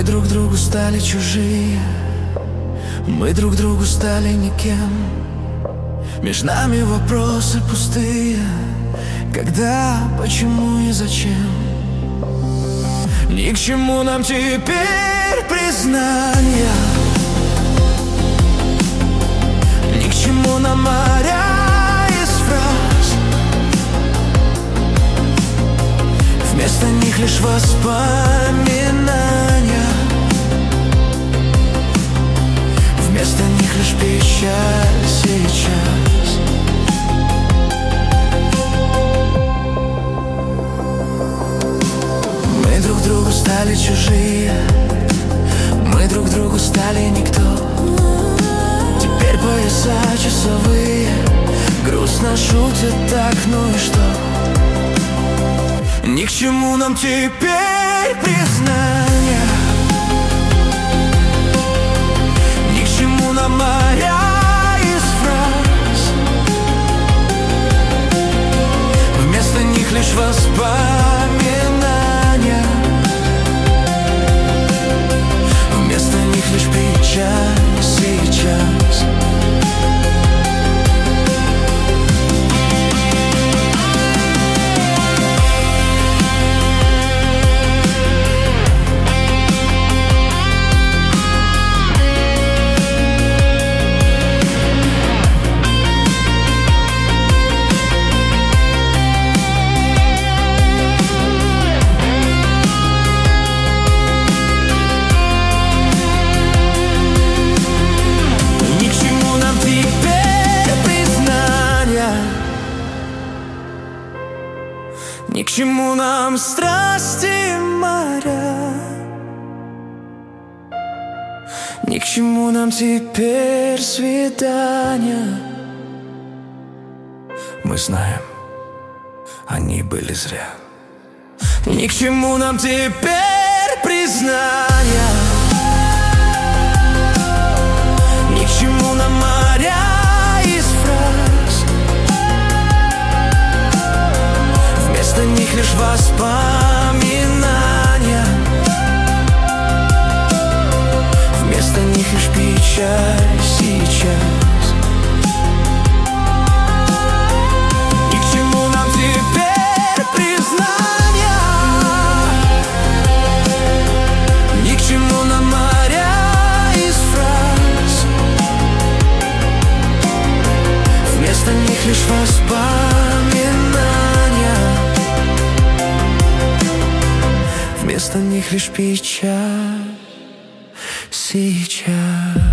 друг другу стали чужие, мы друг другу стали никем. Между нами вопросы пустые: когда, почему и зачем. Ни к чему нам теперь признания, ни к чему нам моря из фраз. Вместо них лишь воспоминания, вместо них лишь печаль сейчас. Мы друг другу стали чужие, мы друг другу стали никто. Теперь пояса часовые грустно шутят так, ну и что? Ни к чему нам теперь признания, ни к чему нам моря из фраз. Вместо них лишь воспоминания, вместо них лишь печаль сейчас. Ни к чему нам страсти моря, ни к чему нам теперь свидания. Мы знаем, они были зря. Ни к чему нам теперь признания, ни к чему нам моря из фраз. Вместо них лишь воспоминания, вместо них лишь печаль сейчас. Ни к чему нам теперь признания, ни к чему нам моря из фраз. Вместо них лишь воспоминания, вместо них лишь печаль сейчас.